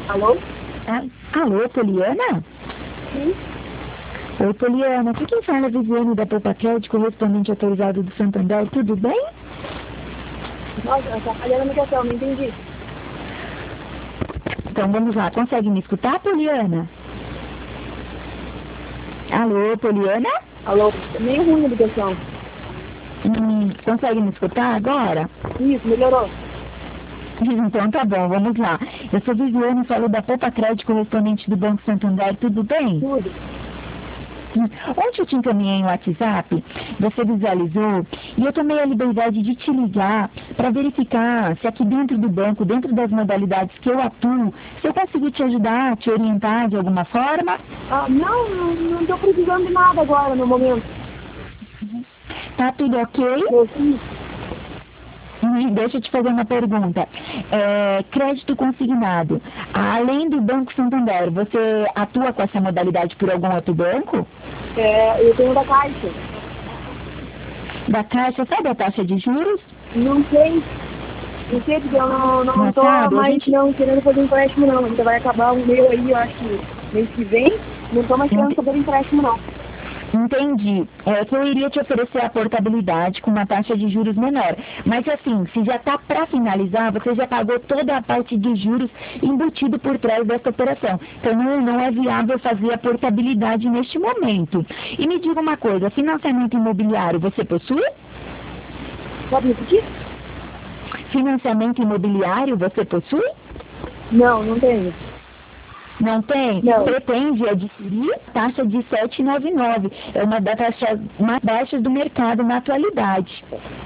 Alô? Ah, alô, Poliana? Sim. Oi, Poliana. Aqui quem fala é a Viviane da Poupa Crédito, correspondente autorizado do Santander. Tudo bem? Nossa, tá falhando a ligação, não entendi. Então vamos lá. Consegue me escutar, Poliana? Alô, Poliana? Alô? Meio ruim a ligação. Consegue me escutar agora? Isso, melhorou. Então tá bom, vamos lá. Eu sou Viviane, falo da Poupa Crédito, correspondente do Banco Santander. Tudo bem? Tudo. Ontem eu te encaminhei no WhatsApp, você visualizou, e eu tomei a liberdade de te ligar para verificar se aqui dentro do banco, dentro das modalidades que eu atuo, se eu conseguir te ajudar, te orientar de alguma forma. Não tô precisando de nada agora, no momento. Tá tudo ok? Eu sim. Deixa eu te fazer uma pergunta. Crédito consignado. Além do Banco Santander, você atua com essa modalidade por algum outro banco? Eu tenho da Caixa. Da Caixa, sabe a taxa de juros? Não sei. Não sei porque eu não tô Sabe, a mais gente... não querendo fazer empréstimo não. Ainda vai acabar o meu aí, eu acho que mês que vem. Não tô mais querendo fazer empréstimo não. Entendi. É que eu iria te oferecer a portabilidade com uma taxa de juros menor. Mas assim, se já está para finalizar, você já pagou toda a parte de juros embutido por trás dessa operação. Então não é viável fazer a portabilidade neste momento. E me diga uma coisa, financiamento imobiliário você possui? Pode repetir? Financiamento imobiliário você possui? Não tenho. Não tem? Não. Pretende adquirir taxa de 7,99. É uma das taxas mais baixas do mercado na atualidade.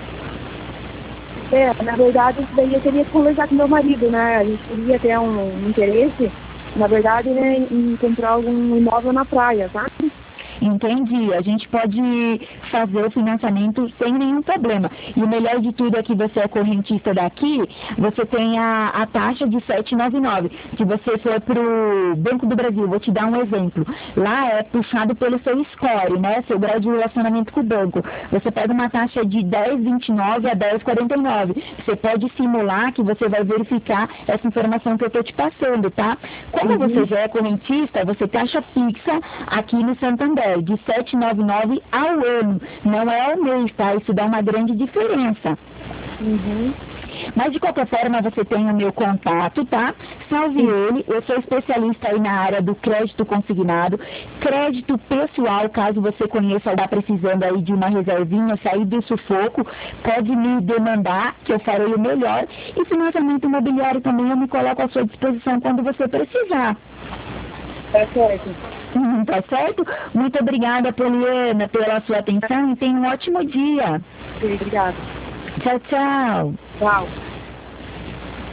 Na verdade, isso daí eu teria que conversar com meu marido, né? A gente teria ter um interesse, na verdade, né, em comprar algum imóvel na praia, sabe? Entendi. A gente pode fazer o financiamento sem nenhum problema. E o melhor de tudo é que você é correntista daqui, você tem a taxa de 7,99. Se você for para o Banco do Brasil, vou te dar um exemplo. Lá é puxado pelo seu score, né? Seu grau de relacionamento com o banco. Você pega uma taxa de 10,29 a 10,49. Você pode simular que você vai verificar essa informação que eu estou te passando, tá? Como você já é correntista, você taxa fixa aqui no Santander de 7,99 ao ano, não é ao mês, tá? Isso dá uma grande diferença. Mas de qualquer forma você tem o meu contato, tá? Salve ele, eu sou especialista aí na área do crédito consignado, crédito pessoal, caso você conheça ou está precisando aí de uma reservinha, sair do sufoco, pode me demandar que eu farei o melhor. E financiamento imobiliário também eu me coloco à sua disposição quando você precisar. Tá certo. Tá certo? Muito obrigada, Poliana, pela sua atenção e tenha um ótimo dia. Sim, obrigada. Tchau, tchau. Tchau.